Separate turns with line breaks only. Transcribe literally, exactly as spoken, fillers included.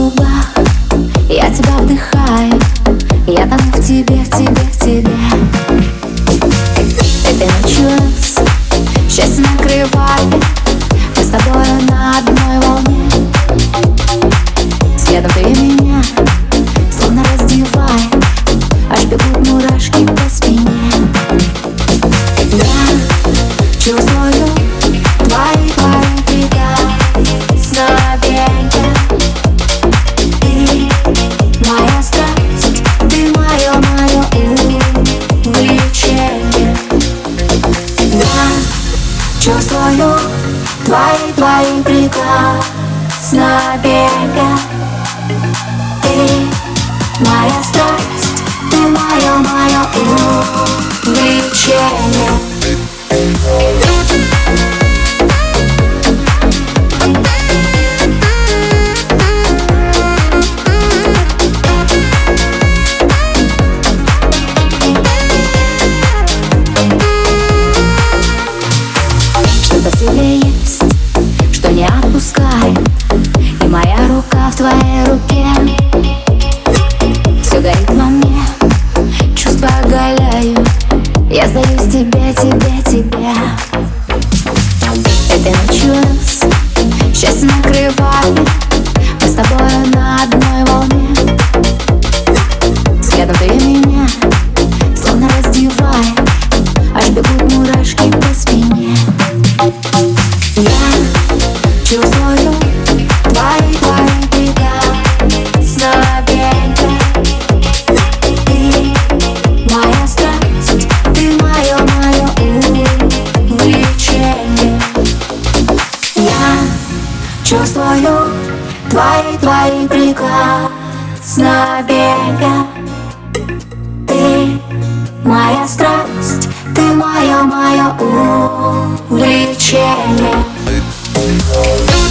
губах, я тебя вдыхаю, я тону в тебе, в тебе, в тебе. Этой ночью счастье накрывает, мы с тобой на одной волне. Взглядом ты меня словно раздевает, аж бегут мурашки по спине. Я чувствую твои, твои прикосновения. Ты моя страсть, ты мое, мое увлечение. Я чувствую твои, твои прикосновения. Ты моя страсть, ты мое, мое увлечение. Что-то в тебе есть, что не отпускает, и моя рука в твоей руке. Все горит во мне, чувства оголяю, я сдаюсь тебе, тебе, тебе. Этой ночью счастье накрывает, мы с тобой на одной волне. Взглядом ты меня словно раздевает, аж бегут мурашки по спине. Я чувствую твои, твои прикосновения. Ты моя страсть, ты мое, мое увлечение. Я чувствую твои, твои прикосновения. Ты моя страсть, ты мое, мое увлечение.